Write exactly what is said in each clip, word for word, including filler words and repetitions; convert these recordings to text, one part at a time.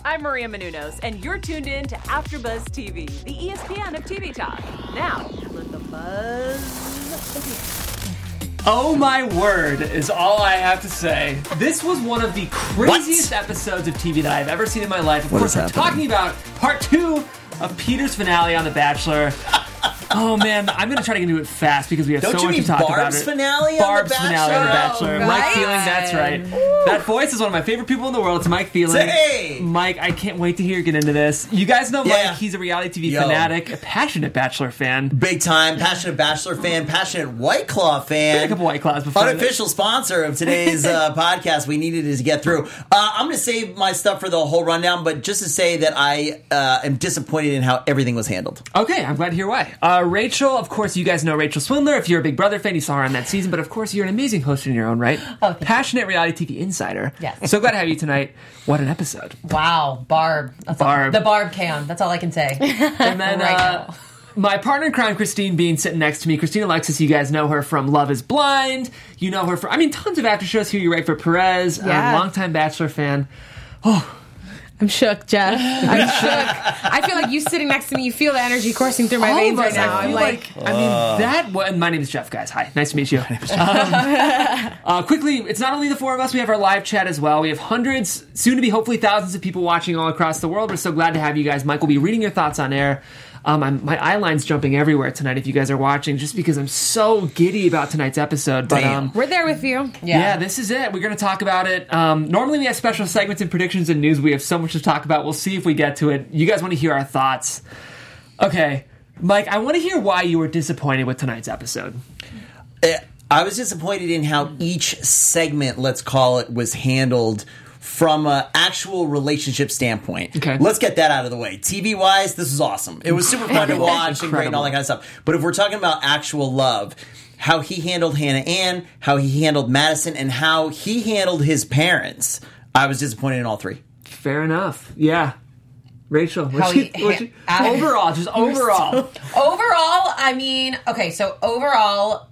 I'm Maria Menounos, and you're tuned in to AfterBuzz T V, the E S P N of T V talk. Now, let the buzz begin. Oh my word is all I have to say. This was one of the craziest What? episodes of T V that I've ever seen in my life. Of What course, is we're happening? talking about part two of Peter's finale on The Bachelor. Oh man, I'm gonna try to get into it fast because we have Don't so you much mean to talk about. Barb's it. finale on The Barb's finale on The Bachelor? Bachelor. Oh, Mike right. Feeling, that's right. That voice is one of my favorite people in the world. It's Mike Feeling. Hey! Mike, I can't wait to hear you get into this. You guys know Mike. Yeah. He's a reality T V Yo. fanatic, a passionate Bachelor fan. Big time, passionate Bachelor fan, passionate White Claw fan. A couple White Claws before. Unofficial sponsor of today's uh, podcast. We needed it to get through. Uh, I'm going to save my stuff for the whole rundown, but just to say that I uh, am disappointed in how everything was handled. Okay, I'm glad to hear why. Uh, Rachel, of course, you guys know Rachel Swindler. If you're a Big Brother fan, you saw her on that season. But of course, you're an amazing host in your own right. Oh, thank you. Passionate reality T V insider. Yes. So glad to have you tonight. What an episode. Wow, Barb. That's Barb. All, the Barb cam. That's all I can say. And then Right uh, now. my partner in crime, Christine Bean, sitting next to me. Christine Alexis, you guys know her from Love is Blind. You know her from, I mean, tons of after shows. Who You Right for Perez. Yeah. Uh, longtime Bachelor fan. I'm shook, Jeff. I'm shook. I feel like you sitting next to me, you feel the energy coursing through my All veins of right us, now. I I'm feel like, like, I mean, that. wa- And my name is Jeff, guys. Hi, nice to meet you. Um, uh, quickly, it's not only the four of us. We have our live chat as well. We have hundreds, soon to be hopefully thousands of people watching all across the world. We're so glad to have you guys. Mike will be reading your thoughts on air. Um, I'm, my eye line's jumping everywhere tonight if you guys are watching, just because I'm so giddy about tonight's episode. But Damn. um, we're there with you. yeah. Yeah. this is it. We're going to talk about it. Um, normally we have special segments and predictions and news. We have so much to talk about. We'll see if we get to it. You guys want to hear our thoughts. Okay. Mike, I want to hear why you were disappointed with tonight's episode. Uh, I was disappointed in how each segment, let's call it, was handled from an actual relationship standpoint. Okay. Let's get that out of the way. T V-wise, this was awesome. It was super fun to watch and great and all that kind of stuff. But if we're talking about actual love, how he handled Hannah Ann, how he handled Madison, and how he handled his parents, I was disappointed in all three. Fair enough. Yeah. Rachel, what's How she, he- what's she- I- overall, just overall. Overall, I mean, okay, so overall,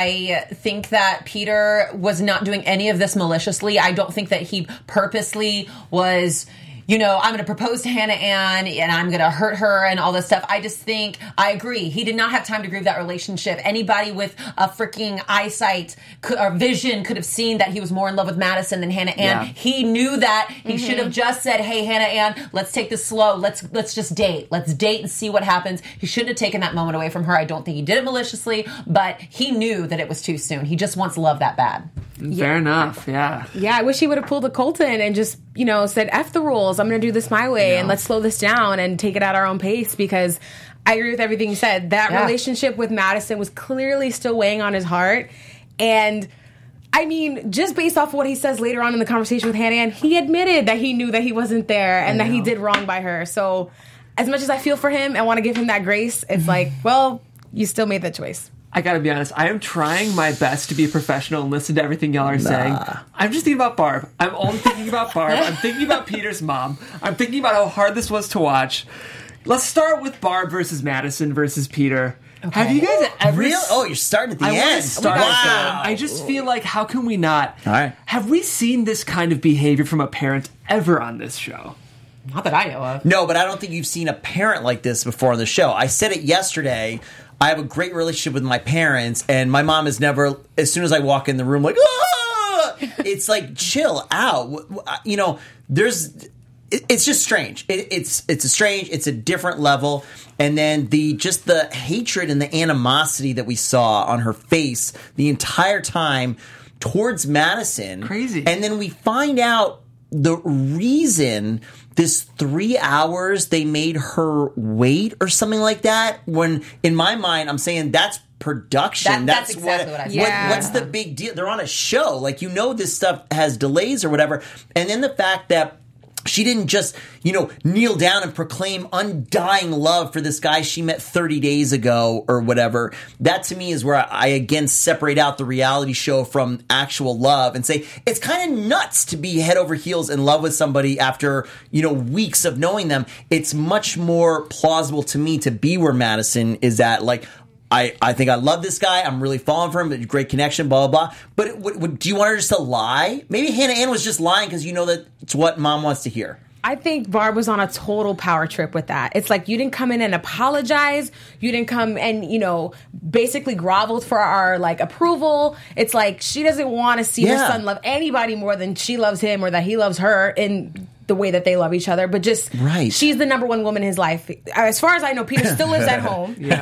I think that Peter was not doing any of this maliciously. I don't think that he purposely was, you know, I'm going to propose to Hannah Ann and I'm going to hurt her and all this stuff. I just think, I agree. He did not have time to grieve that relationship. Anybody with a freaking eyesight could, or vision could have seen that he was more in love with Madison than Hannah Ann. Yeah. He knew that. He should have just said, hey, Hannah Ann, let's take this slow. Let's let's just date. Let's date and see what happens. He shouldn't have taken that moment away from her. I don't think he did it maliciously, but he knew that it was too soon. He just wants love that bad. Fair enough, yeah. Yeah, I wish he would have pulled a Colton and just, you know, said, F the rules. I'm going to do this my way and let's slow this down and take it at our own pace, because I agree with everything you said. That Yeah. relationship with Madison was clearly still weighing on his heart. And I mean, just based off of what he says later on in the conversation with Hannah Ann, he admitted that he knew that he wasn't there and that he did wrong by her. So as much as I feel for him and want to give him that grace, it's like, well, you still made that choice. I gotta be honest, I am trying my best to be professional and listen to everything y'all are saying. I'm just thinking about Barb. I'm only thinking about Barb. I'm thinking about Peter's mom. I'm thinking about how hard this was to watch. Let's start with Barb versus Madison versus Peter. Have you guys ever... Real? Oh, you're starting at the I want end. to start wow. with them. I just feel like, how can we not? All right. Have we seen this kind of behavior from a parent ever on this show? Not that I know of. No, but I don't think you've seen a parent like this before on the show. I said it yesterday. I have a great relationship with my parents, and my mom is never, as soon as I walk in the room, like, ah! It's like, chill out. You know, there's, it, it's just strange. It, it's it's a strange, it's a different level. And then the just the hatred and the animosity that we saw on her face the entire time towards Madison. Crazy. And then we find out the reason this three hours they made her wait or something like that, when in my mind I'm saying that's production. That- that's exactly what I said. Yeah. What's the big deal? They're on a show. Like, you know, this stuff has delays or whatever. And then the fact that she didn't just, you know, kneel down and proclaim undying love for this guy she met thirty days ago or whatever. That to me is where I, I again separate out the reality show from actual love and say it's kind of nuts to be head over heels in love with somebody after, you know, weeks of knowing them. It's much more plausible to me to be where Madison is at. Like, I, I think I love this guy. I'm really falling for him. Great connection, blah, blah, blah. But what, what, do you want her just to lie? Maybe Hannah Ann was just lying because you know that it's what mom wants to hear. I think Barb was on a total power trip with that. It's like you didn't come in and apologize. You didn't come and, you know, basically groveled for our like approval. It's like she doesn't want to see Yeah. her son love anybody more than she loves him or that he loves her in the way that they love each other. But just Right. she's the number one woman in his life. As far as I know, Peter still lives at home. And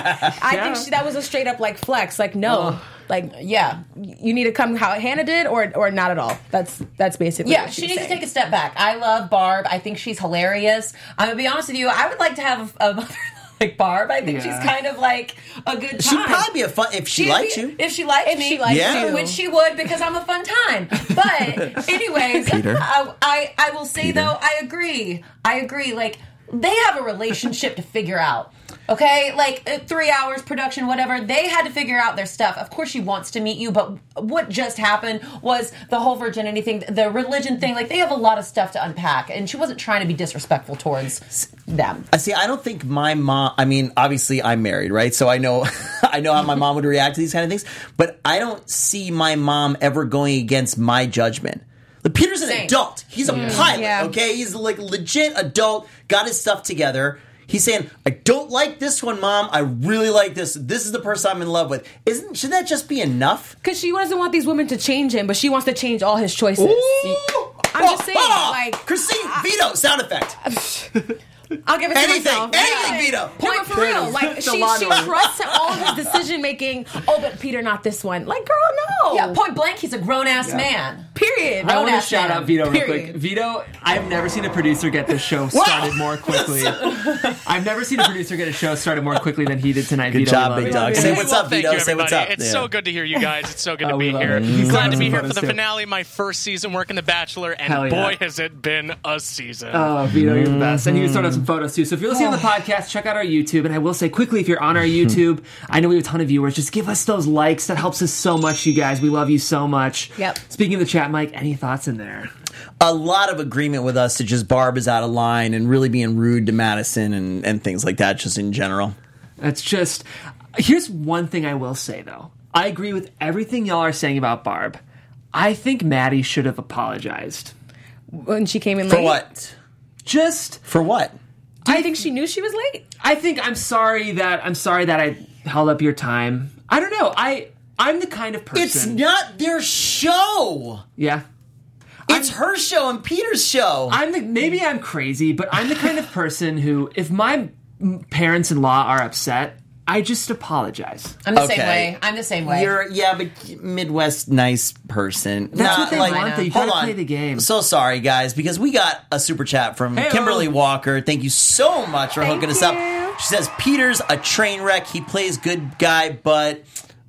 I Yeah. think she, that was a straight up like flex. Like, no. Oh. Like, yeah, you need to come how Hannah did or or not at all. That's that's basically Yeah, what she was needs to saying. take a step back. I love Barb. I think she's hilarious. I'm gonna be honest with you. I would like to have a, a mother like Barb. I think Yeah. she's kind of like a good time. She'd probably be a fun if she She'd liked be- you. If she liked If me, she liked Yeah. you. which she would because I'm a fun time. But anyways, Peter. I, I I will say though, I agree. I agree. Like they have a relationship to figure out. Okay, like uh, three hours production, whatever. They had to figure out their stuff. Of course, she wants to meet you, but what just happened was the whole virginity thing, the religion thing. Like they have a lot of stuff to unpack, and she wasn't trying to be disrespectful towards them. I see. I don't think my mom. I mean, obviously, I'm married, right? So I know, I know how my mom would react to these kind of things. But I don't see my mom ever going against my judgment. Like, Peter's an Same. adult. He's a pilot. yeah. Okay, he's like legit adult. Got his stuff together. He's saying, "I don't like this one, Mom. I really like this. This is the person I'm in love with." Isn't should that just be enough? Because she doesn't want these women to change him, but she wants to change all his choices. Ooh. I'm just saying, ah, like- Christine, veto sound effect. I'll give it to Anything, myself. anything, Yeah. veto. No, but for real, like The she, law she order. trusts all of his decision making. Oh, but Peter, not this one. Like, girl, no. Yeah, point blank, he's a grown ass man. Period. I want to Grown-ass shout man. out Vito real Period. quick. Vito, I've never seen a producer get this show started more quickly. I've never seen a producer get a show started more quickly than he did tonight. Good Vito, job, we love Big you. Dog. Say what's Well, up, thank Vito. you, Say what's everybody. up. It's Yeah. so good to hear you guys. It's so good Oh, to we be love here. it. He's Glad got to be some here for photos the too. finale of my first season working The Bachelor, and Hell yeah. boy, has it been a season. Oh, Vito, you're the best. And he was throwing up some photos too. So if you're listening to the podcast, check out our YouTube. And I will say quickly, if you're on our YouTube, I know we have a ton of viewers. Just give us those likes. That helps us so much, you guys. We love you so much. Yep. Speaking of the chat, Mike, any thoughts in there? A lot of agreement with us that just Barb is out of line and really being rude to Madison and, and things like that, just in general. That's just. Here's one thing I will say, though. I agree with everything y'all are saying about Barb. I think Maddie should have apologized. When she came in For late. what? Just. For what? Do you think she knew she was late? I think I'm sorry that I'm sorry that I held up your time. I don't know. I I'm the kind of person. It's not their show. Yeah. It's her show and Peter's show. I'm the, maybe I'm crazy, but I'm the kind of person who, if my m- parents-in-law are upset, I just apologize. I'm the Okay. same way. I'm the same way. You're yeah, but Midwest nice person. That's Nah, what they like, want. Though. You hold gotta on. play the game. So sorry, guys, because we got a super chat from Hey-o. Kimberly Walker. Thank you so much for Thank hooking us you. up. She says Peter's a train wreck. He plays good guy, but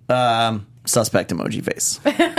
um, suspect emoji face.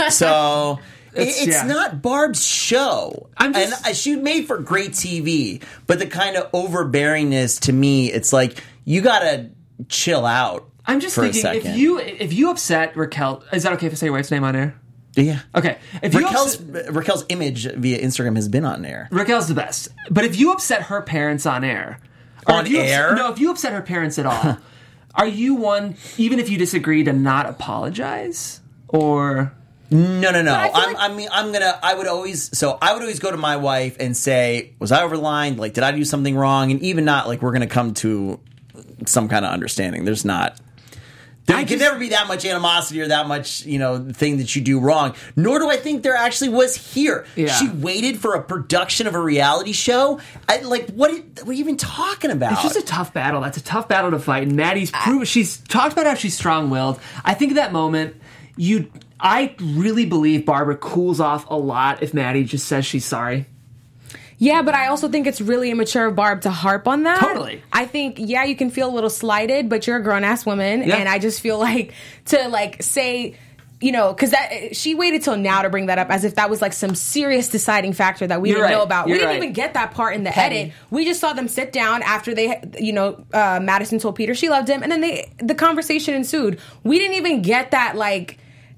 So. It's- It's, yeah. not Barb's show. I'm just- and uh, she made for great T V, but the kind of overbearingness to me, it's like you gotta chill out. I'm just for thinking, a second. if you if you upset Raquel, is that okay if I say your wife's name on air? yeah, Okay. If you Raquel's upset, Raquel's image via Instagram has been on there. Raquel's the best, but if you upset her parents on air, or On if you air? upset, no, if you upset her parents at all, are you one? Even if you disagree, to not apologize or? No, no, no. I feel I'm, like- I mean, I'm gonna. I would always. So I would always go to my wife and say, "Was I over the line? Like, did I do something wrong?" And even not like we're gonna come to some kind of understanding. There's not. There I can just- never be that much animosity or that much, you know, thing that you do wrong. Nor do I think there actually was here. Yeah. She waited for a production of a reality show. I, like, what? What are you even talking about? It's just a tough battle. That's a tough battle to fight. And Maddie's proven she's talked about how she's strong-willed. I think at that moment, you, I really believe Barbara cools off a lot if Maddie just says she's sorry. Yeah, but I also think it's really immature of Barb to harp on that. Totally. I think, yeah, you can feel a little slighted, but you're a grown-ass woman, Yeah. and I just feel like to, like, say... You know, because that she waited till now to bring that up as if that was like some serious deciding factor that we You're didn't right. know about. You're we didn't right. even get that part in the Petty. edit. We just saw them sit down after they, you know, uh, Madison told Peter she loved him, and then they the conversation ensued. We didn't even get that like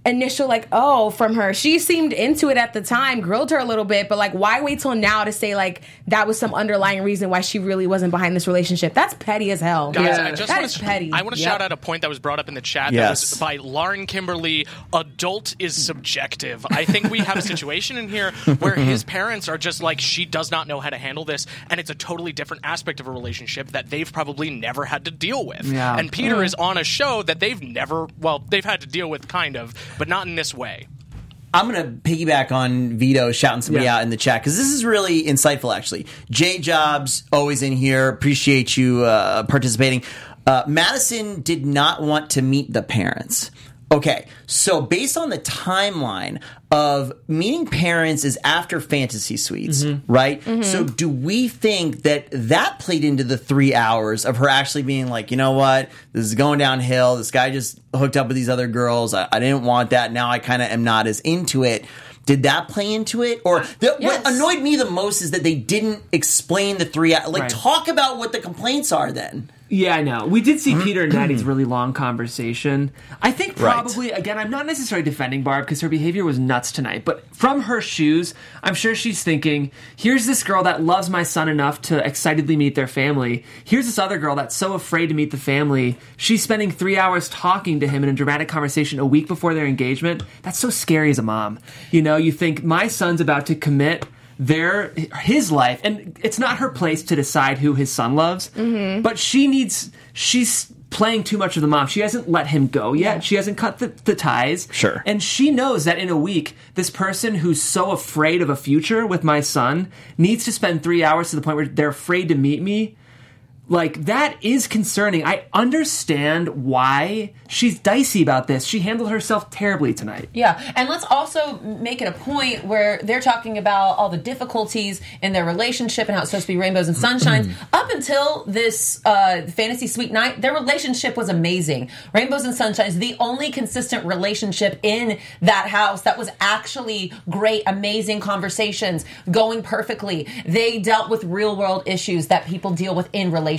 initial like oh from her. She seemed into it at the time, grilled her a little bit, but like why wait till now to say like that was some underlying reason why she really wasn't behind this relationship? That's petty as hell. Guys, Yeah. I just That want is to petty. I want to Yep. shout out a point that was brought up in the chat Yes. that was by Lauren Kimberly. Adult is subjective. I think we have a situation in here where his parents are just like, she does not know how to handle this, and it's a totally different aspect of a relationship that they've probably never had to deal with. Yeah. And Peter is on a show that they've never, well, they've had to deal with kind of, but not in this way. I'm going to piggyback on Vito shouting somebody Yeah. out in the chat because this is really insightful, actually. J Jobs, always in here. Appreciate you uh, participating. Uh, Madison did not want to meet the parents. Okay, so based on the timeline of meeting parents is after Fantasy Suites, right? So do we think that that played into the three hours of her actually being like, you know what, this is going downhill. This guy just hooked up with these other girls. I, I didn't want that. Now I kind of am not as into it. Did that play into it? Or the, Yes. what annoyed me the most is that they didn't explain the three hours. Like, Right. talk about what the complaints are then. Yeah, I know. We did see Peter and Maddie's really long conversation. I think Right. probably, again, I'm not necessarily defending Barb because her behavior was nuts tonight, but from her shoes, I'm sure she's thinking, here's this girl that loves my son enough to excitedly meet their family. Here's this other girl that's so afraid to meet the family. She's spending three hours talking to him in a dramatic conversation a week before their engagement. That's so scary as a mom. You know, you think, my son's about to commit their his life, and it's not her place to decide who his son loves, but she needs she's playing too much of the mom. She hasn't let him go yet. She hasn't cut the, the ties. Sure. And she knows that in a week, this person who's so afraid of a future with my son needs to spend three hours to the point where they're afraid to meet me. Like, that is concerning. I understand why she's dicey about this. She handled herself terribly tonight. Yeah, and let's also make it a point where they're talking about all the difficulties in their relationship and how it's supposed to be rainbows and sunshines. Up until this uh, fantasy suite night, their relationship was amazing. Rainbows and sunshines, the only consistent relationship in that house that was actually great, amazing conversations, going perfectly. They dealt with real world issues that people deal with in relationships.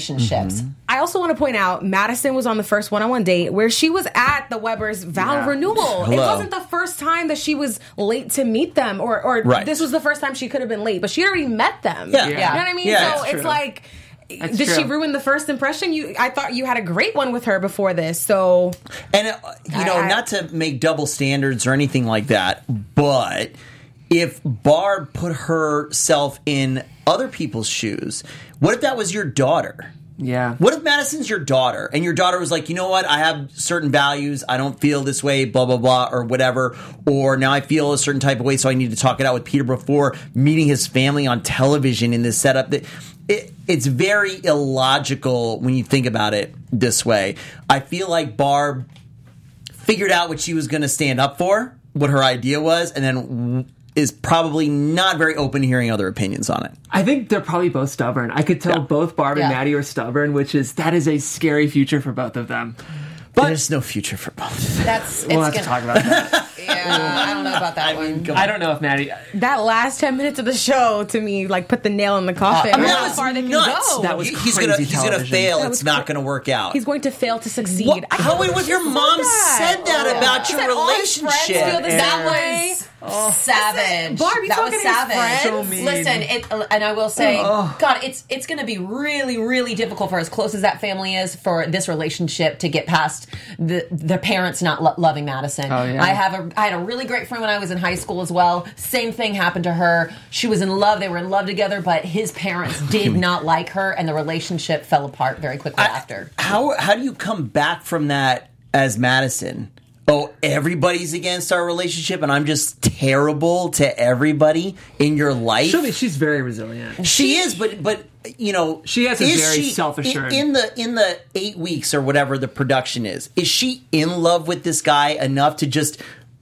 I also want to point out Madison was on the first one-on-one date where she was at the Weber's vow Yeah. renewal. It Hello. wasn't the first time that she was late to meet them, or or Right. this was the first time she could have been late, but she already met them. Yeah. You know Yeah. what I mean? Yeah, so that's it's true. like, That's did she true. ruin the first impression? You, I thought you had a great one with her before this. So And, uh, you know, I- not to make double standards or anything like that, but if Barb put herself in other people's shoes, what if that was your daughter? Yeah. What if Madison's your daughter and your daughter was like, you know what, I have certain values, I don't feel this way, blah, blah, blah, or whatever, or now I feel a certain type of way, so I need to talk it out with Peter before meeting his family on television in this setup. That it, it's very illogical when you think about it this way. I feel like Barb figured out what she was going to stand up for, what her idea was, and then is probably not very open to hearing other opinions on it. I think they're probably both stubborn. I could tell Yeah. both Barb Yeah. and Maddie are stubborn, which is, that is a scary future for both of them. But There's no future for both. That's it's we'll have gonna, to talk about that. Yeah, I don't know about that one. Come I on. don't know if Maddie... that last ten minutes of the show to me like put the nail in the coffin. I mean, How that was far they can nuts. go. That was He- he's crazy gonna he's gonna television. fail. That It's was not cra- gonna work out. He's going to fail to succeed. What? I How can't would believe your she mom that. said that Oh. about She your said all his friends feel relationship? the That same way. was savage. Barb, you that talking was to his savage. friends? So mean. Listen, it, and I will say, God, it's it's going to be really, really difficult for as close as that family is for this relationship to get past the the parents not lo- loving Madison. Oh, yeah. I have a I had a really great friend when I was in high school as well. Same thing happened to her. She was in love. They were in love together, but his parents did not like her, and the relationship fell apart very quickly after. How how do you come back from that as Madison? Oh, everybody's against our relationship, and I'm just terrible to everybody in your life. She'll be, she's very resilient. She is, but but you know, She has a is very she- self-assured- In, in the in the eight weeks or whatever the production is. Is she in love with this guy enough to just,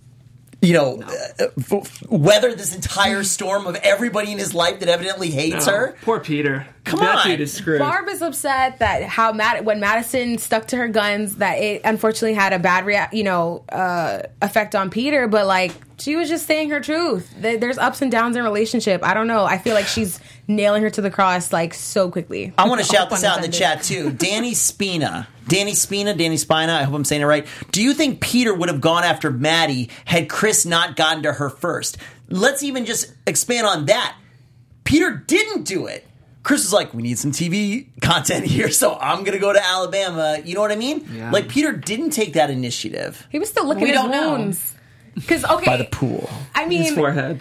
you know, uh, f- weather this entire storm of everybody in his life that evidently hates Oh, her? poor Peter. Come that on. dude is screwed. Barb is upset that how Mad- when Madison stuck to her guns, that it unfortunately had a bad rea- you know uh, effect on Peter. But like she was just saying her truth. There- There's ups and downs in a relationship. I don't know. I feel like she's nailing her to the cross like so quickly. I want to shout All this out in the pun chat too. Danny Spina. Danny Spina, Danny Spina, I hope I'm saying it right. Do you think Peter would have gone after Maddie had Chris not gotten to her first? Let's even just expand on that. Peter didn't do it. Chris was like, we need some T V content here, so I'm going to go to Alabama. You know what I mean? Yeah. Like, Peter didn't take that initiative. He was still licking We his don't know. wounds. Because, okay. By the pool. I mean, His forehead.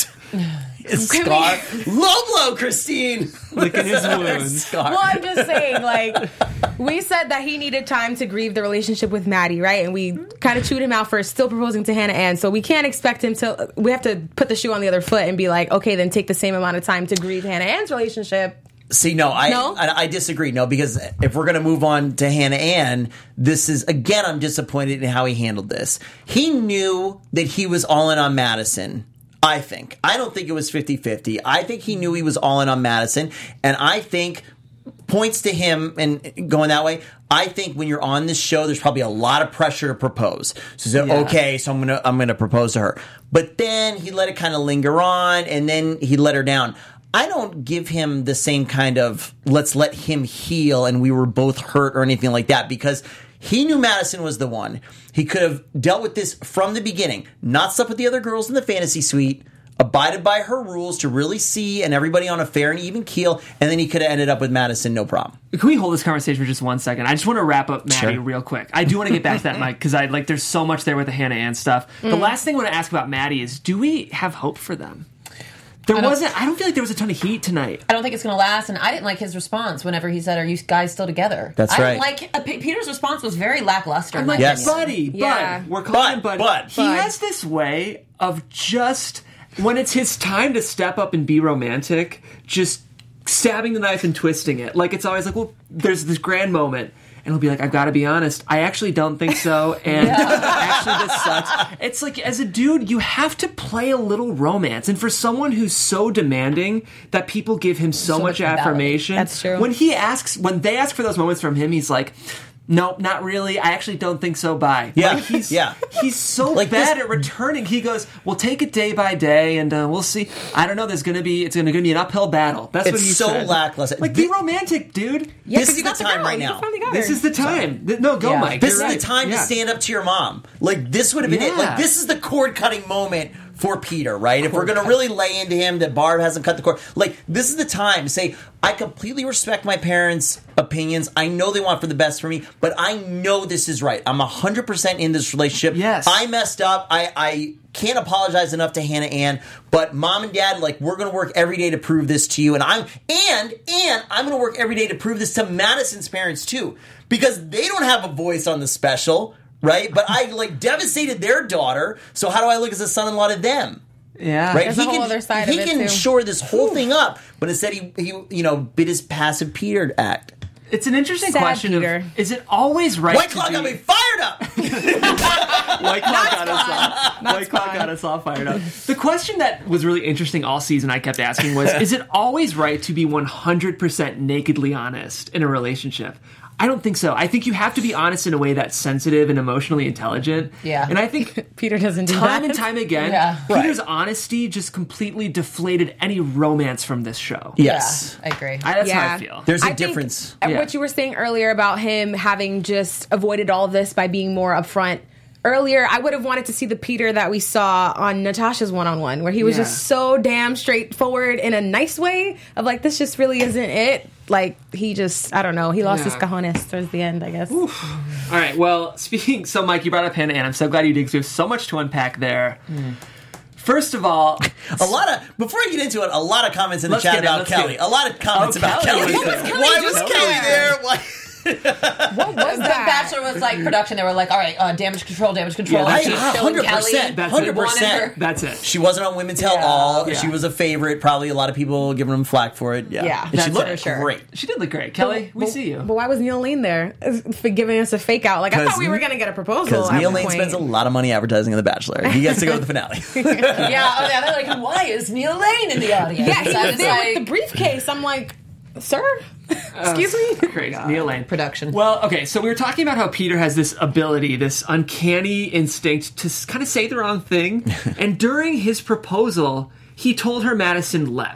His Can scar. Low blow, Christine. Licking his wounds. Scar. well, I'm just saying, like, we said that he needed time to grieve the relationship with Maddie, right? And we kind of chewed him out for still proposing to Hannah Ann. So we can't expect him to, we have to put the shoe on the other foot and be like, okay, then take the same amount of time to grieve Hannah Ann's relationship. See, no, I, No? I I disagree. No, because if we're going to move on to Hannah Ann, this is, again, I'm disappointed in how he handled this. He knew that he was all in on Madison, I think. I don't think it was fifty-fifty. I think he knew he was all in on Madison, and I think points to him and going that way. I think when you're on this show, there's probably a lot of pressure to propose. So, so Yeah. okay, so I'm gonna I'm gonna propose to her. But then he let it kind of linger on, and then he let her down. I don't give him the same kind of let's let him heal and we were both hurt or anything like that, because he knew Madison was the one. He could have dealt with this from the beginning, not slept with the other girls in the fantasy suite, abided by her rules to really see and everybody on a fair and even keel, and then he could have ended up with Madison, no problem. Can we hold this conversation for just one second? I just want to wrap up Maddie Sure. real quick. I do want to get back to that, Mike, because I like. There's so much there with the Hannah Ann stuff. The last thing I want to ask about Maddie is: do we have hope for them? There I don't- wasn't. I don't feel like there was a ton of heat tonight. I don't think it's going to last, and I didn't like his response whenever he said, "Are you guys still together?" That's I right. didn't like uh, P- Peter's response was very lackluster. in I'm my like, Yes. buddy, Yeah. bud. We're calling Bud, him buddy. bud. He Bud. has this way of just when it's his time to step up and be romantic, just stabbing the knife and twisting it. Like it's always like, well, there's this grand moment. And he'll be like, I've got to be honest, I actually don't think so, and actually this sucks. It's like, as a dude, you have to play a little romance. And for someone who's so demanding that people give him so, So much much validation. affirmation, That's true. when he asks, when they ask for those moments from him, he's like, nope, not really. I actually don't think so. Bye. Yeah, Like, he's, yeah. He's so Like bad this- at returning. He goes, "We'll take it day by day, and uh, we'll see." I don't know. There's going to be. It's going to be an uphill battle. That's what It's he so said. lackluster. Like, be Thi- romantic, dude. Yeah, This 'cause is you the got the time girl. right You now. finally got This her. is the time. Th- No, go, Yeah. Mike. This You're is right. the time Yeah. to stand up to your mom. Like, this would have been it. Yeah. Like, this is the cord cutting moment for Peter, right? If we're going to really lay into him that Barb hasn't cut the cord, like, this is the time to say, I completely respect my parents' opinions. I know they want for the best for me, but I know this is right. I'm one hundred percent in this relationship. Yes. I messed up. I, I can't apologize enough to Hannah Ann, but mom and dad, like, we're going to work every day to prove this to you. And I'm, and, and I'm going to work every day to prove this to Madison's parents too, because they don't have a voice on the special. Right? But I, like, devastated their daughter, so how do I look as a son-in-law to them? Yeah. Right? There's a whole other side he of it, can too. shore this whole thing up, but instead he, he, you know, bit his passive Peter act. It's an interesting Sad question. Peter. Of, is it always right? White to Claw be, got me fired up! White Claw got us all. White Claw fun. got us all fired up. The question that was really interesting all season, I kept asking, was: is it always right to be one hundred percent nakedly honest in a relationship? I don't think so. I think you have to be honest in a way that's sensitive and emotionally intelligent. Yeah. And I think Peter doesn't do time that. and time again, Yeah. Peter's honesty just completely deflated any romance from this show. Yes. Yeah, I agree. I, that's how Yeah. I feel. There's a I think difference. Yeah. What you were saying earlier about him having just avoided all of this by being more upfront. Earlier, I would have wanted to see the Peter that we saw on Natasha's one-on-one, where he was Yeah. just so damn straightforward in a nice way of like, this just really isn't it. Like, he just, I don't know, he lost Yeah. his cojones towards the end, I guess. All right. Well, speaking. So, Mike, you brought up Hannah Ann. I'm so glad you did, because there's so much to unpack there. First of all, A lot of, before I get into it, a lot of comments in the Let's chat get in, about let's Kelly. get- A lot of comments Oh, about Kelly Kelly. was there. Why was just Kelly there? there? Why? What was The that? Bachelor was like production. They were like, all right, uh, damage control, damage control. Yeah, And that's she's it. showing one hundred percent. Kelly. That's one hundred wanted percent. her- that's it. She wasn't on Women's Tell Yeah. All. Yeah. She was a favorite. Probably a lot of people giving him flack for it. Yeah. Yeah, And she that's looked for sure. great. She did look great. Kelly, we But- see you. But why was Neil Lane there for giving us a fake out? Like, I 'Cause- thought we were going to get a proposal. Because at Neil one Lane point. spends a lot of money advertising on The Bachelor. He gets to go to the finale. Yeah, oh, yeah, they're like, why is Neil Lane in the audience? Yeah, he I was was there like, with the briefcase. I'm like, sir? Excuse me? Crazy. Neil Lane. Production. Well, okay, so we were talking about how Peter has this ability, this uncanny instinct to kind of say the wrong thing. And during his proposal, he told her Madison left.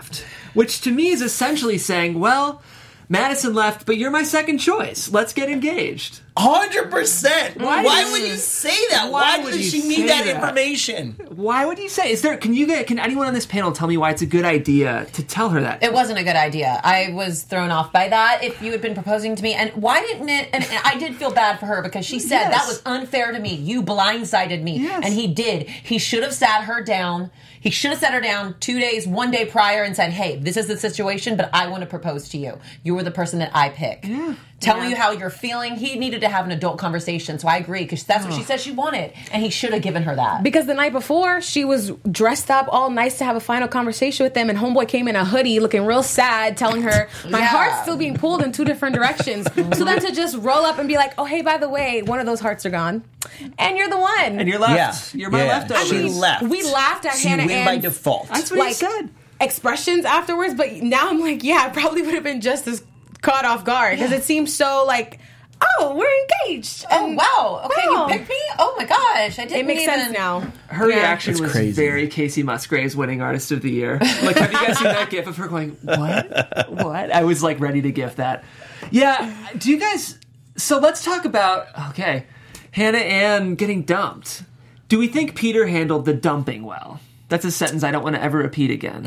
which to me is essentially saying, well, Madison left, but you're my second choice. Let's get engaged. Hundred percent. Why Why does- would you say that? Why Why, would does you she need say that, that? information? Why would you say? Is there? Can you get? Can anyone on this panel tell me why it's a good idea to tell her that? It wasn't a good idea. I was thrown off by that. If you had been proposing to me, and why didn't it? And, and I did feel bad for her because she said Yes. that was unfair to me. You blindsided me, Yes. and he did. He should have sat her down. He should have sat her down two days, one day prior, and said, "Hey, this is the situation, but I want to propose to you. You were the person that I pick. Yeah. Tell Yeah. me how you're feeling." He needed to have an adult conversation, so I agree because that's what she said she wanted, and he should have given her that. Because the night before, she was dressed up all nice to have a final conversation with them, and homeboy came in a hoodie looking real sad, telling her, my Yeah. heart's still being pulled in two different directions. So then to just roll up and be like, oh, hey, by the way, one of those hearts are gone, and you're the one. And you're left. Yeah. You're my Yeah. leftover. She I mean, left. we laughed at So Hannah you win by Ann's- default. That's what like, he said. expressions afterwards, but now I'm like, yeah, I probably would have been just as caught off guard because it seems so like, oh, we're engaged. Oh And- wow! Okay, wow. you picked me. Oh my gosh, I didn't. It makes even... sense now. Her Yeah. reaction It's was crazy. very Casey Musgraves winning Artist of the Year. Like, have you guys seen that gif of her going, what? What? I was like ready to gif that. Yeah. Do you guys... So let's talk about, okay, Hannah Ann getting dumped. Do we think Peter handled the dumping well? That's a sentence I don't want to ever repeat again.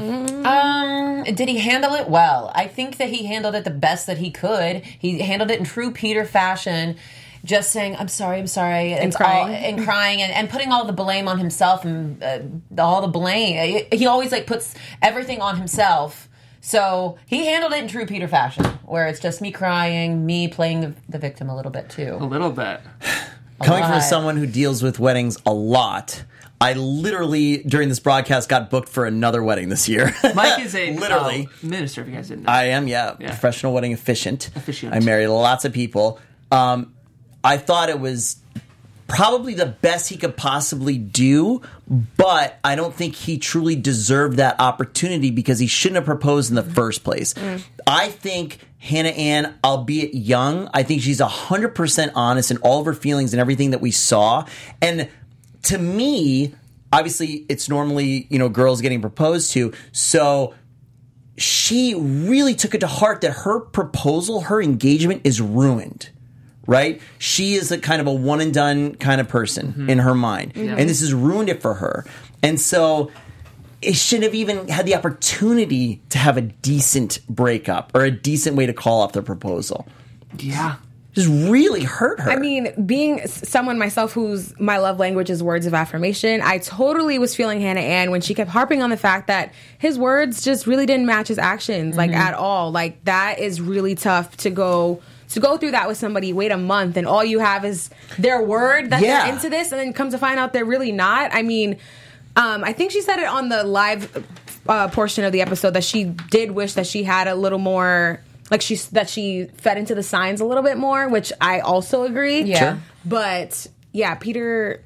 Um, did he handle it well? I think that he handled it the best that he could. He handled it in true Peter fashion, just saying, "I'm sorry, I'm sorry," and crying. all, and crying, and, and putting all the blame on himself, and uh, all the blame. He always like puts everything on himself. So he handled it in true Peter fashion, where it's just me crying, me playing the, the victim a little bit A too. little bit. Coming from lot. someone who deals with weddings a lot, I literally, during this broadcast, got booked for another wedding this year. Mike is a Literally. uh, minister, if you guys didn't know. I am, yeah, Yeah. professional wedding officiant. Officiant. I married lots of people. Um, I thought it was probably the best he could possibly do, but I don't think he truly deserved that opportunity because he shouldn't have proposed in the first place. I think Hannah Ann, albeit young, I think she's one hundred percent honest in all of her feelings and everything that we saw. And to me, obviously, it's normally, you know, girls getting proposed to, so she really took it to heart that her proposal, her engagement is ruined. Right? She is a kind of a one and done kind of person in her mind. And this has ruined it for her. And so it shouldn't have even had the opportunity to have a decent breakup or a decent way to call off the proposal. Yeah. Just really hurt her. I mean, being s- someone myself whose my love language is words of affirmation, I totally was feeling Hannah Ann when she kept harping on the fact that his words just really didn't match his actions, like at all. Like that is really tough to go to go through that with somebody. Wait a month, and all you have is their word that Yeah. they're into this, and then come to find out they're really not. I mean, um, I think she said it on the live uh, portion of the episode that she did wish that she had a little more. Like she that she fed into the signs a little bit more, which I also agree. Yeah. Sure. But yeah, Peter,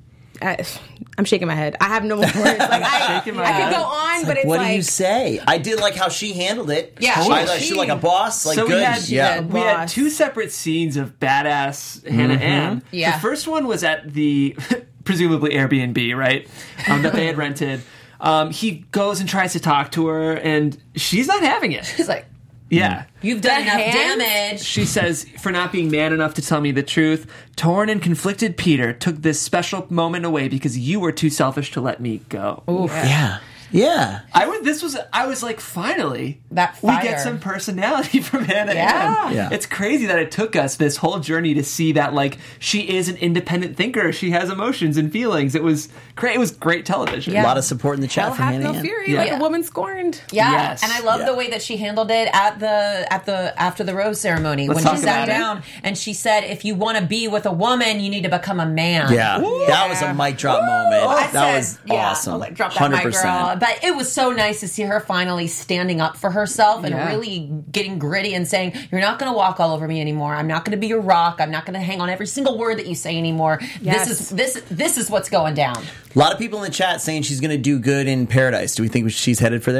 I, I'm shaking my head. I have no more words. Like I, Shaking my I head. could go on, but it's what like do you say? I did like how she handled it. Yeah, I she- thought she, she- like a boss. Like so good. we had yeah. we had Boss. two separate scenes of badass Hannah Ann. Yeah. The first one was at the presumably Airbnb, right? Um, that they had rented. Um, he goes and tries to talk to her, and she's not having it. He's like, Yeah. "You've done The enough hands? damage." She says, for not being man enough to tell me the truth, torn and conflicted Peter took this special moment away because you were too selfish to let me go. Yeah. Yeah. I would. This was. I was like, finally, That we fire. get some personality from Hannah Yeah. Ann. Yeah. It's crazy that it took us this whole journey to see that, like, she is an independent thinker. She has emotions and feelings. It was great. It was great television. A Yeah. lot of support in the chat hell from hath Hannah no Ann. fury, Yeah. like a woman scorned. Yeah, Yes. and I love Yeah. the way that she handled it at the at the after the rose ceremony Let's when talk she sat about it. down and she said, "If you want to be with a woman, you need to become a man." Yeah. That was a mic drop moment. I that said, was yeah, awesome. I was like, drop that mic, girl. But it was so nice to see her finally standing up for herself and Yeah. really getting gritty and saying, "You're not going to walk all over me anymore. I'm not going to be your rock. I'm not going to hang on every single word that you say anymore. Yes. This is this this is what's going down." A lot of people in the chat saying she's going to do good in Paradise. Do we think she's headed for there?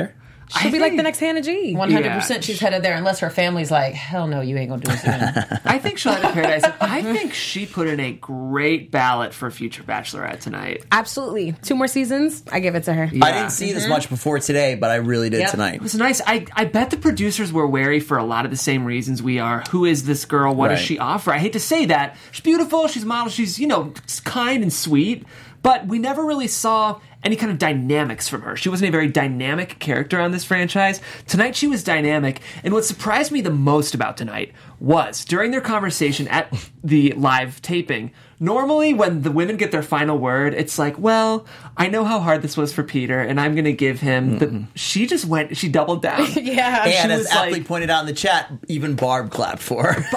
She'll I be like think- the next Hannah G. one hundred percent she's headed there unless her family's like, hell no, you ain't gonna do this again. I think she'll head to Paradise. I think she put in a great ballot for future Bachelorette tonight. Absolutely. Two more seasons, I give it to her. I didn't see this much before today, but I really did Yep. tonight. It was nice. I, I bet the producers were wary for a lot of the same reasons we are. Who is this girl? What does Right. she offer? I hate to say that. She's beautiful. She's a model. She's, you know, kind and sweet. But we never really saw any kind of dynamics from her. She wasn't a very dynamic character on this franchise. Tonight she was dynamic. And what surprised me the most about tonight was during their conversation at the live taping, normally when the women get their final word, it's like, well, I know how hard this was for Peter, and I'm going to give him the... She just went... She doubled down. Yeah. And She as was Aptly like- pointed out in the chat, even Barb clapped for her.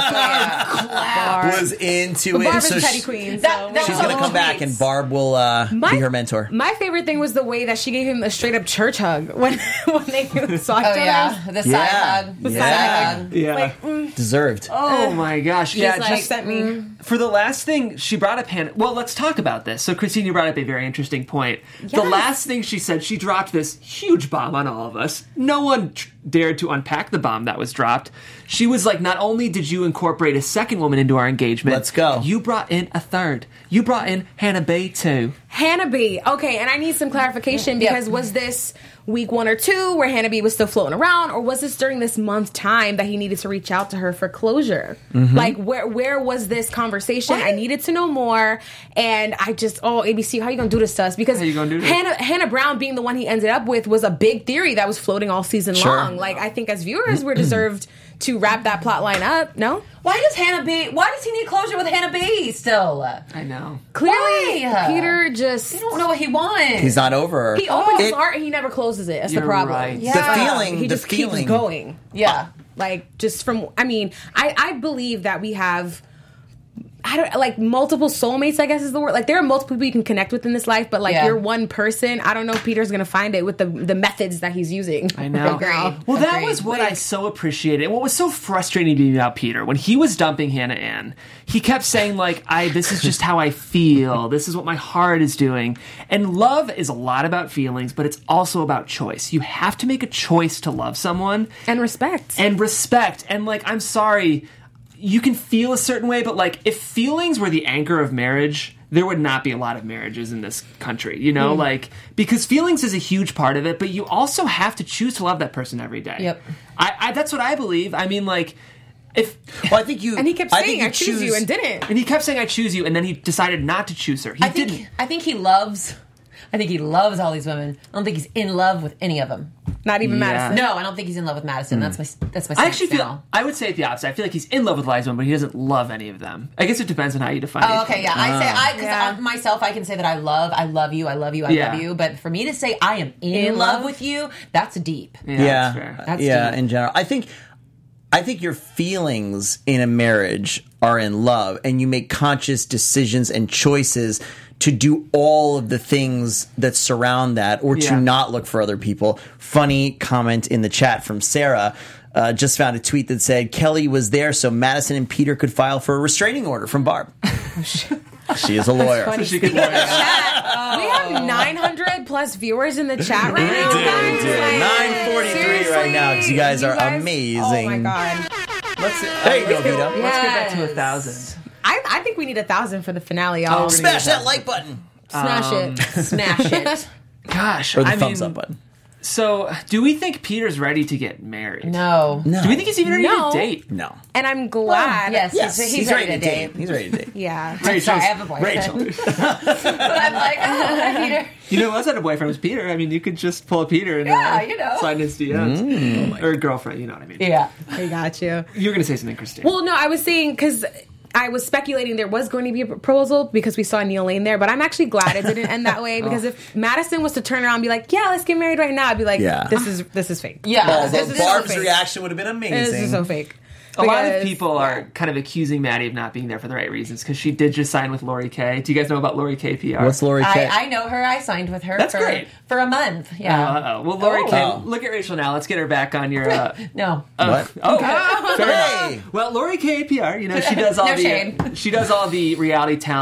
Barb. was into But it. Barb is so a petty she- queen. That- so- that She's was going to come back, and Barb will uh, My- be her mentor. My favorite thing was the way that she gave him a straight up church hug when when they saw each Oh other. yeah, the side Yeah. hug. The side Yeah. hug. Yeah. Deserved. Oh my gosh. Yeah, She's like, just sent me. for the last thing she brought up Hannah. Well, let's talk about this. So Christine, you brought up a very interesting point. The Yes. last thing she said, she dropped this huge bomb on all of us. No one tr- dared to unpack the bomb that was dropped. She was like, not only did you incorporate a second woman into our engagement, Let's go. You brought in a third. You brought in Hannah Bay too. Hannah B. Okay, and I need some clarification Yep. because was this week one or two where Hannah B was still floating around, or was this during this month time that he needed to reach out to her for closure? Mm-hmm. Like, where where was this conversation? I needed to know more, and I just oh A B C, how you gonna do this to us? Because How you gonna do this? Hannah Hannah Brown being the one he ended up with was a big theory that was floating all season Sure. long. Like, I think as viewers, we're deserved to wrap that plot line up. No, Why does Hannah B? Why does he need closure with Hannah B still? I know. clearly Why? Peter just I don't know what he wants. He's not over her. he opens his It- heart and he never closes it. That's You're the problem. right. The Yeah. feeling, he the just feeling. keeps going. Yeah. Like, just from, I mean, I, I believe that we have, I don't, like, multiple soulmates, I guess is the word. Like, there are multiple people you can connect with in this life, but, like, Yeah. you're one person. I don't know if Peter's going to find it with the the methods that he's using. I know. right now. Well, that Agreed. was what I so appreciated. And what was so frustrating to me about Peter, when he was dumping Hannah Ann, he kept saying, like, I this is just how I feel. This is what my heart is doing. And love is a lot about feelings, but it's also about choice. You have to make a choice to love someone. And respect. And respect. And, like, I'm sorry, you can feel a certain way, but, like, if feelings were the anchor of marriage, there would not be a lot of marriages in this country, you know? Like, because feelings is a huge part of it, but you also have to choose to love that person every day. Yep. I, I that's what I believe. I mean, like, if... Well, I think you. and he kept I saying, think I, choose you, and didn't. And he kept saying, I choose you, and then he decided not to choose her. He I think didn't. I think he loves. I think he loves all these women. I don't think he's in love with any of them. Not even Yeah. Madison. No, I don't think he's in love with Madison. That's my that's my. I actually stance feel... now. I would say it the opposite. I feel like he's in love with Liza, but he doesn't love any of them. I guess it depends on how you define it. Oh, okay, yeah. I say I because Yeah. myself, I can say that I love, I love you, I love you, I Yeah. love you. But for me to say I am in, In love, love? with you, that's deep. Yeah, Yeah, that's fair. That's yeah. deep. In general, I think, I think your feelings in a marriage are in love, and you make conscious decisions and choices to do all of the things that surround that, or Yeah. to not look for other people. Funny comment in the chat from Sarah. Uh, just found a tweet that said Kelly was there so Madison and Peter could file for a restraining order from Barb. She is a lawyer. Funny. She could- We have nine hundred plus viewers in the chat right now. do, guys. we do. Like, nine forty-three right now, 'cause you guys are amazing. Oh my god. Let's, There you go, Vito. Let's get that to a Yes. thousand. I, I think we need a thousand for the finale, y'all. Oh, Smash that like button. Smash it. Smash it. Gosh, Or the I thumbs mean, up button. So, do we think Peter's ready to get married? No. No. Do we think he's even ready No. to date? No. And I'm glad. Yes, Yes, he's, he's, ready, to date. He's ready to date. Yeah. Rachel's- Sorry, I have a boyfriend. Rachel. But I'm like, oh, hi, Peter. You know who else had a boyfriend was Peter. I mean, you could just pull a Peter and Yeah, uh, you know. slide in his D Ms. Or a girlfriend, you know what I mean. Yeah. I got you. You were going to say something, Christine. Well, no, I was saying because I was speculating there was going to be a proposal because we saw Neil Lane there, but I'm actually glad it didn't end that way because if Madison was to turn around and be like, "Yeah, let's get married right now," I'd be like, Yeah. "This is this is fake." Yeah. Oh, This the is so Barb's fake. reaction would have been amazing. This is so fake. a lot of Because- people are kind of accusing Maddie of not being there for the right reasons because she did just sign with Lori K. Do you guys know about Lori K P R? What's Lori K? I, I know her. I signed with her That's for, great. for a month. Yeah. Uh-oh. Well, Lori K, Oh. look at Rachel now. Let's get her back on your. Uh, no. What? Oh, fair enough. Hey! Well, Lori K P R, you know, she does all No the shade. she does all the reality talent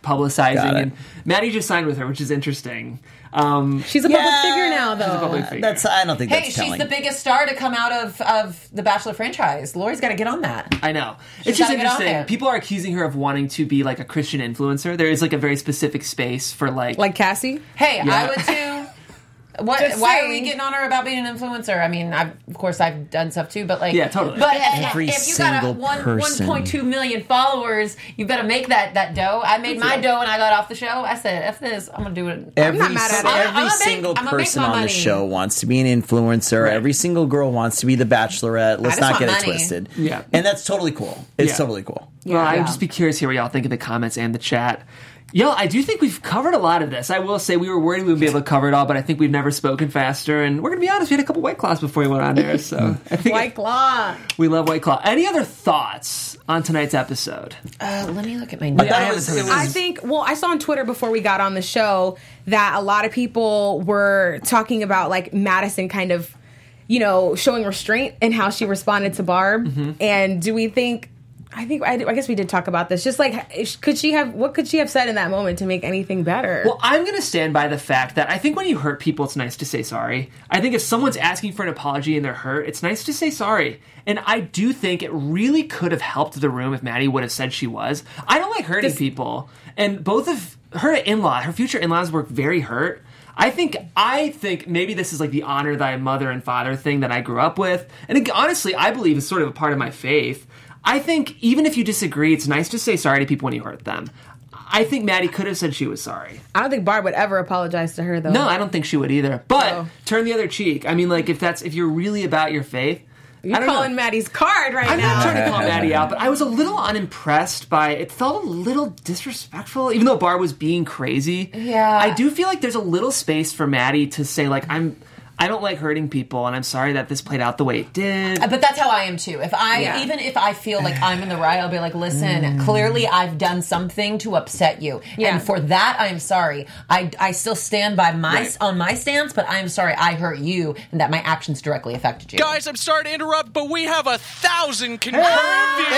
publicizing. Got it. And Maddie just signed with her, which is interesting. Um, She's a Yeah. public figure now, though. She's a public figure. That's I don't think Hey, that's she's telling. the biggest star to come out of, of the Bachelor franchise. Lori's got to get on that. I know. She's It's just gotta get on interesting. there. People are accusing her of wanting to be like a Christian influencer. There is like a very specific space for like, Like Cassie. Hey, Yeah. I would too. What? Just Why are saying. we getting on her about being an influencer? I mean, I've, of course, I've done stuff too, but like, Yeah, totally. But Every if you got a single one person. one point two million followers, you better make that that dough. I made my dough when I got off the show. I said, "F this, I'm gonna do it." Every, not mad at it. every I'm gonna make- single I'm gonna make person my on the money. show wants to be an influencer. Every single girl wants to be the Bachelorette. Let's just not want get it money. twisted. Yeah. And that's totally cool. It's Yeah. totally cool. well, I Yeah. would just be curious here what y'all think in the comments and the chat. Yo, I do think we've covered a lot of this. I will say we were worried we would be able to cover it all, but I think we've never spoken faster. And we're going to be honest, we had a couple White Claws before we went on there. So I think White Claw. we love White Claw. Any other thoughts on tonight's episode? Uh, let me look at my I notes. thought I it have was, a ton it of- was I think, well, I saw on Twitter before we got on the show that a lot of people were talking about like Madison kind of, you know, showing restraint in how she responded to Barb. Mm-hmm. And do we think, I think, I, I guess we did talk about this. Just like, if- could she have, what could she have said in that moment to make anything better? Well, I'm going to stand by the fact that I think when you hurt people, it's nice to say sorry. I think if someone's asking for an apology and they're hurt, it's nice to say sorry. And I do think it really could have helped the room if Maddie would have said she was. I don't like hurting This- people. And both of her in-law, her future in-laws were very hurt. I think I think maybe this is like the honor thy mother and father thing that I grew up with. And it, honestly, I believe is sort of a part of my faith. I think even if you disagree, it's nice to say sorry to people when you hurt them. I think Maddie could have said she was sorry. I don't think Barb would ever apologize to her, though. No, I don't think she would either. But No. turn the other cheek. I mean, like if that's if you're really about your faith, You're I don't calling know. Maddie's card right I'm now. not trying to call Maddie out, but I was a little unimpressed by it. Felt a little disrespectful, even though Barb was being crazy. Yeah. I do feel like there's a little space for Maddie to say like I'm. I don't like hurting people, and I'm sorry that this played out the way it did. But that's how I am too. If I Yeah. even if I feel like I'm in the right, I'll be like, listen, clearly I've done something to upset you, Yeah. and for that I'm sorry. I, I still stand by my Right. on my stance, but I'm sorry I hurt you and that my actions directly affected you. Guys, I'm sorry to interrupt, but we have a thousand concurrent viewers.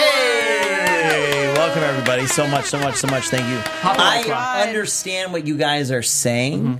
Hey, welcome everybody. So much, so much, so much. Thank you. Hot White Claw. I understand what you guys are saying,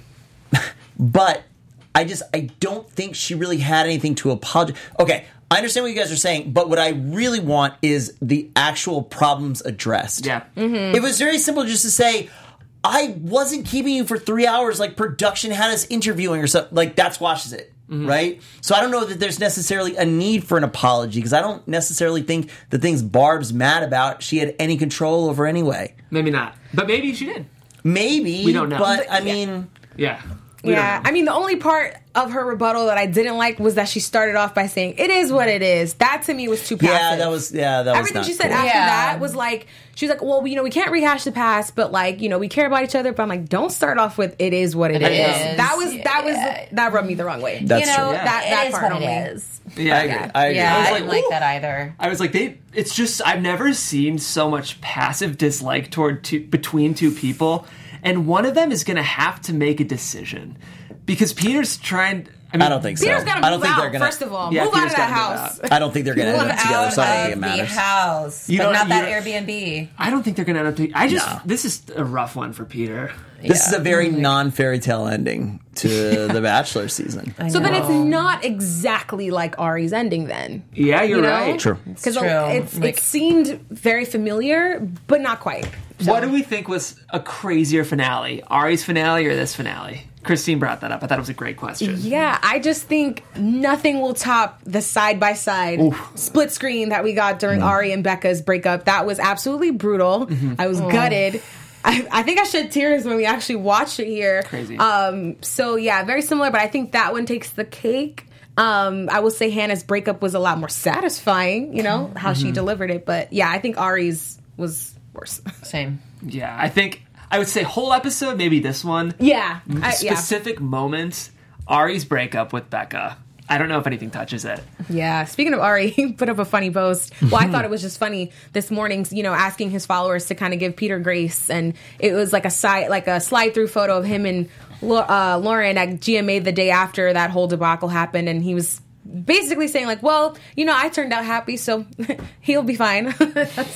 but I just I don't think she really had anything to apologize. Okay, I understand what you guys are saying, but what I really want is the actual problems addressed. Yeah. It was very simple just to say, I wasn't keeping you for three hours like production had us interviewing or something. Like, that squashes it, right? So I don't know that there's necessarily a need for an apology because I don't necessarily think the things Barb's mad about she had any control over anyway. Maybe not, but maybe she did. Maybe. We don't know. But, I yeah. mean... Yeah. We don't Yeah, know. I mean, the only part of her rebuttal that I didn't like was that she started off by saying, "It is what it is." That to me was too passive. Yeah, that was... Yeah, that was Everything not she said cool. after Yeah. that was like, she was like, well, you know, we can't rehash the past, but like, you know, we care about each other. But I'm like, don't start off with "it is what it It is." is. That was that was Yeah. that rubbed me the wrong way. That's you know, true. Yeah. That- that it is part what only. it is. Yeah, I agree. I agree. Yeah, I was I like, didn't like ooh. that either. I was like, they. It's just I've never seen so much passive dislike toward two, between two people, and one of them is going to have to make a decision because Peter's trying. I, mean, I don't think so. Peter's got to I don't move think out, they're gonna. first of all. Yeah, move out Peter's of that gotta move house. out. I don't think they're going to end Move up together, out so I don't think it of the matters. house, You but don't- not that you Airbnb. I don't think they're going to end up. To, I just No. this is a rough one for Peter. This Yeah. is a very non-fairy tale ending to the Bachelor season. So then it's not exactly like Ari's ending then. Yeah, you're You know? right. True. Because It's true. it's, Like- it seemed very familiar, but not quite. So- What do we think was a crazier finale, Ari's finale or this finale? Christine brought that up. I thought it was a great question. Yeah, I just think nothing will top the side by side split screen that we got during Ari and Becca's breakup. That was absolutely brutal. I was gutted. I, I think I shed tears when we actually watched it here. Crazy. Um, so yeah, very similar, but I think that one takes the cake. Um, I will say Hannah's breakup was a lot more satisfying, you know, how she delivered it. But yeah, I think Ari's was worse. Same. Yeah, I think I would say whole episode, maybe this one. yeah. I, yeah. Specific moments, Ari's breakup with Becca. I don't know if anything touches it. Yeah. Speaking of Ari, he put up a funny post. Well, I thought it was just funny this morning, you know, asking his followers to kind of give Peter grace. And it was like a side, like a slide through photo of him and uh, Lauren at G M A the day after that whole debacle happened. And he was basically saying like, well, you know, I turned out happy, so he'll be fine. That's like, I,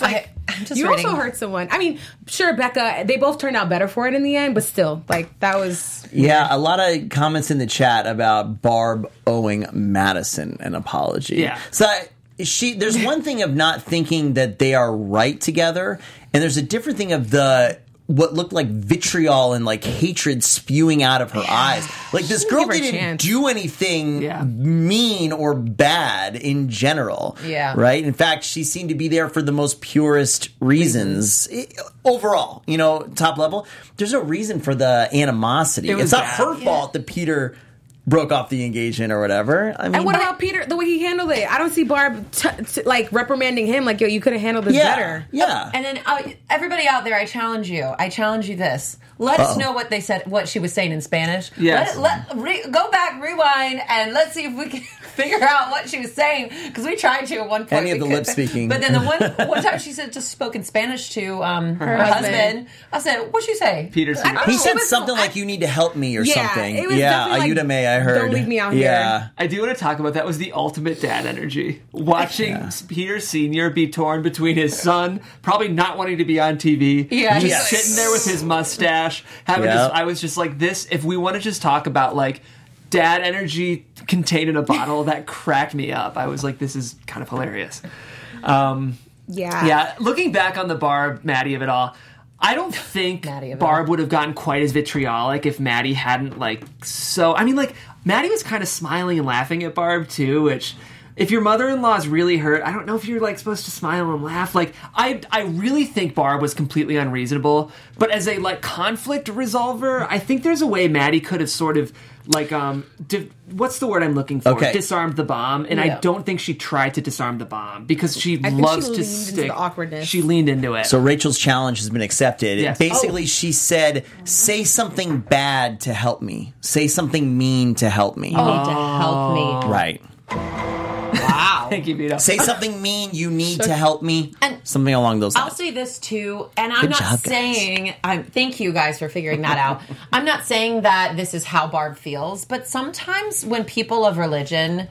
I'm just you reading. also hurt someone. I mean, sure, Becca, they both turned out better for it in the end, but still, like, that was... Yeah, a lot of comments in the chat about Barb owing Madison an apology. Yeah. So she, there's one thing of not thinking that they are right together, and there's a different thing of the what looked like vitriol and like hatred spewing out of her eyes. Like this girl give her a didn't chance. do anything Yeah. mean or bad in general. Yeah. Right? In fact, she seemed to be there for the most purest reasons. I- overall, you know, top level. There's no reason for the animosity. It was It's not bad. her fault that Peter broke off the engagement or whatever. I mean, And what about Peter, the way he handled it? I don't see Barb, t- t- like, reprimanding him, like, yo, you could have handled this yeah, better. yeah. And then uh, everybody out there, I challenge you. I challenge you this. Let us Uh-oh. know what they said, what she was saying in Spanish. Yes. Let, let re, go back, rewind, and let's see if we can figure out what she was saying. Because we tried to at one point. Any of we the could- lip speaking. But then the one one time she said just spoke in Spanish to um, her, husband. husband. I said, "What'd she say?" Peter I don't He know, said it was- something I- like, "You need to help me" or Yeah, something. it was yeah, definitely like, Ayuda May, I heard. "Don't leave me out here." Yeah. I do want to talk about that. Was the ultimate dad energy. Watching Peter Senior be torn between his son, probably not wanting to be on T V, Yeah, just he's like- sitting there with his mustache. Having Yep. just, I was just like, this. If we want to just talk about like dad energy contained in a bottle, that cracked me up. I was like, this is kind of hilarious. Um, Yeah. yeah, looking back on the Barb Maddie of it all, I don't think Maddie of it Barb all. would have gotten quite as vitriolic if Maddie hadn't like so. I mean, like Maddie was kind of smiling and laughing at Barb too, which. If your mother-in-law is really hurt, I don't know if you're like supposed to smile and laugh. Like I, I really think Barb was completely unreasonable. But as a like conflict resolver, I think there's a way Maddie could have sort of like um, di- what's the word I'm looking for? Okay. Disarmed the bomb, and I Yeah. don't think she tried to disarm the bomb because she I think she loves to leaned into stick the awkwardness. She leaned into it. So Rachel's challenge has been accepted. Yes. Basically, she said, "Say something bad to help me. Say something mean to help me." Oh, to help me. Right. Wow. Thank you, Vito. Say something mean. You need to help me. And something along those I'll lines. say this too, and I'm Good not job, guys. saying. I'm, thank you guys for figuring that out. I'm not saying that this is how Barb feels, but sometimes when people of religion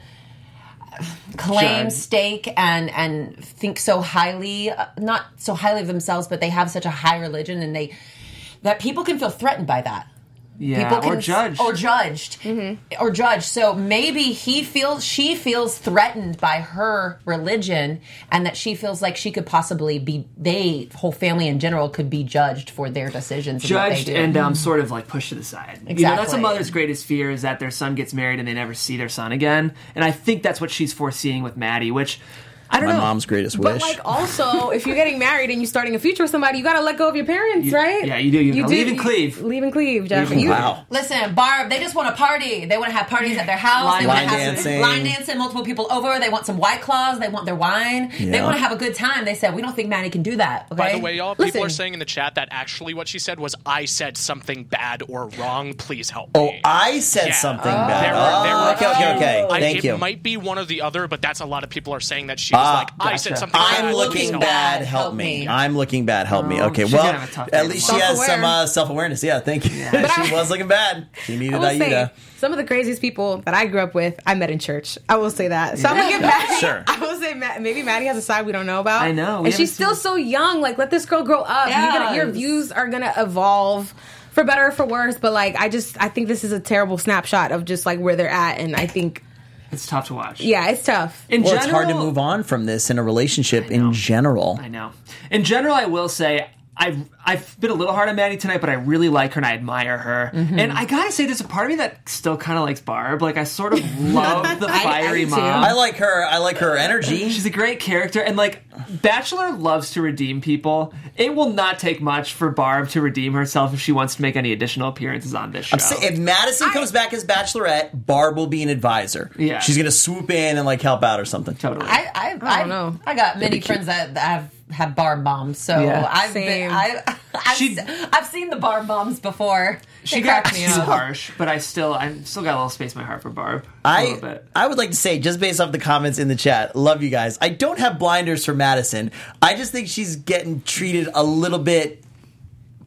claim, Sure. stake, and and think so highly, uh, not so highly of themselves, but they have such a high religion, and they that people can feel threatened by that. yeah, People can or judged. or judged or judged. So maybe he feels she feels threatened by her religion, and that she feels like she could possibly be they whole family in general could be judged for their decisions. and what they Judged do. and um, sort of like pushed to the side. You know, that's a Exactly. mother's greatest fear is that their son gets married and they never see their son again. And I think that's what she's foreseeing with Maddie, which I don't My know. mom's greatest But wish. like also, if you're getting married and you're starting a future with somebody, you gotta let go of your parents, You- right? yeah, you do. You gotta leave and cleave. Leave and cleave, Jeff. Leave and You- Wow. Listen, Barb, they just want to party. They want to have parties at their house. Line they want to dancing. have some line dancing, multiple people over. They want some White Claws. They want their wine. They Yeah. want to have a good time. They said, we don't think Maddie can do that. Okay? By the way, y'all, people Listen. are saying in the chat that actually what she said was, I said something bad or wrong. Please help Oh, me. I said Yeah. something There bad. were- there oh, were a okay, okay, few- okay. I, Thank it you. might be one or the other, but that's a lot of people are saying that she was Ah, like, I gotcha. said something I'm bad. looking please help bad. me. Help me. I'm looking bad. Help me. Oh, Okay. she's Well, gonna have a tough day at least she has tomorrow. some uh, self awareness. Yeah. Thank you. she was looking bad. She I needed will say, Ayuda. some of the craziest people that I grew up with, I met in church. I will say that. So I'm gonna give Maddie. Sure. I will say Ma- maybe Maddie has a side we don't know about. I know, we and she's haven't still seen- so young. Like, let this girl grow up. You're gonna, your Yes. views are gonna evolve. For better or for worse, but like I just I think this is a terrible snapshot of just like where they're at, and I think It's tough to watch. yeah, it's tough. In Well, general, it's hard to move on from this in a relationship in general. I know. In general, I will say I've I've been a little hard on Maddie tonight, but I really like her and I admire her. Mm-hmm. And I gotta say, there's a part of me that still kind of likes Barb. Like I sort of love the I- I fiery do too. mom. I like her. I like her energy. She's a great character, and like Bachelor loves to redeem people. It will not take much for Barb to redeem herself if she wants to make any additional appearances on this show. I'm saying, if Madison comes back as Bachelorette, Barb will be an advisor. Yeah. She's gonna swoop in and like help out or something. totally. I, I, I, don't know. I got many be cute. friends that, that have had Barb moms, so Yeah. I've Same. been, I, I've, She- se- I've seen the Barb moms before. she They got crack too me up. harsh, but I still, I still got a little space in my heart for Barb. A I little bit. I would like to say, just based off the comments in the chat, love you guys. I don't have blinders for Madison. I just think she's getting treated a little bit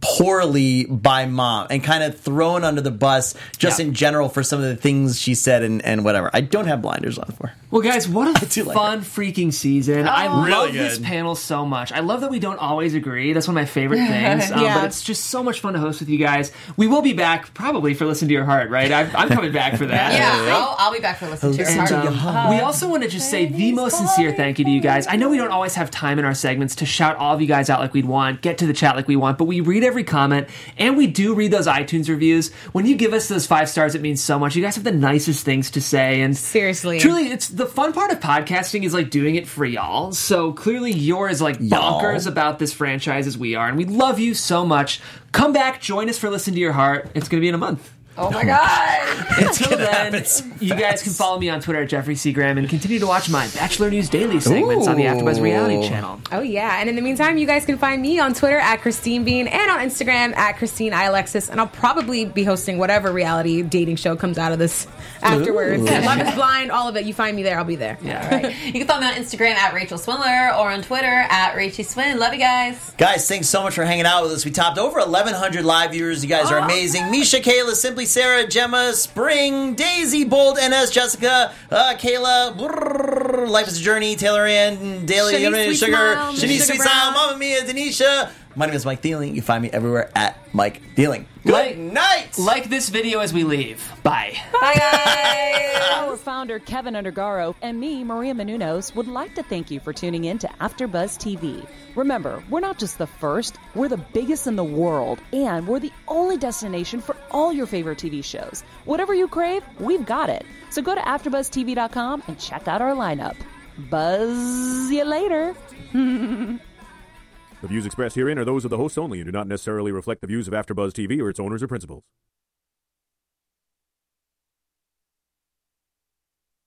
poorly by Mom and kind of thrown under the bus just Yeah. in general for some of the things she said and, and whatever. I don't have blinders on for. Well, guys, what a do like fun freaking season. I love Really this good. panel so much. I love that we don't always agree. That's one of my favorite things. Um, Yeah. But it's just so much fun to host with you guys. We will be back probably for Listen to Your Heart, right? I'm, I'm coming back for that. Yeah, I'll, I'll be back for listening to your Listen heart. to your Um, heart. we also want to just say the most sincere thank you to you guys. I know we don't always have time in our segments to shout all of you guys out like we'd want, get to the chat like we want, but we read every comment and we do read those iTunes reviews. When you give us those five stars, it means so much. You guys have the nicest things to say, and Seriously. truly, it's the fun part of podcasting is like doing it for y'all. So clearly, you're as like Y'all. bonkers about this franchise as we are, and we love you so much. Come back, join us for Listen to Your Heart. It's going to be in a month. Oh my god. Until then, happen so you guys can follow me on Twitter at Jeffrey Seagram and continue to watch my Bachelor News Daily segments on the AfterBuzz Reality channel. Oh, yeah. And in the meantime, you guys can find me on Twitter at Christine Bean and on Instagram at Christine I Alexis. And I'll probably be hosting whatever reality dating show comes out of this afterwards. Love is Blind, all of it. You find me there, I'll be there. Yeah. All right. You can follow me on Instagram at Rachel Swindler or on Twitter at Rachie Swin. Love you guys. Guys, thanks so much for hanging out with us. We topped over eleven hundred live viewers. You guys are amazing. Misha, Kayla, Simply Sarah, Gemma, Spring, Daisy, Bold, N S, Jessica, uh, Kayla, brrr, Life is a Journey, Taylor Ann, Daily, Shanice Sugar, Sweet Sugar, Smile, Shanice Sugar Sweet Brown. Smile, Mama Mia, Denisha. My name is Mike Dealing. You can find me everywhere at Mike Dealing. Good Like- night. Like this video as we leave. Bye. Bye, guys. Our founder, Kevin Undergaro, and me, Maria Menounos, would like to thank you for tuning in to AfterBuzz T V. Remember, we're not just the first, we're the biggest in the world, and we're the only destination for all your favorite T V shows. Whatever you crave, we've got it. So go to after buzz T V dot com and check out our lineup. Buzz you later. The views expressed herein are those of the hosts only and do not necessarily reflect the views of AfterBuzz T V or its owners or principals.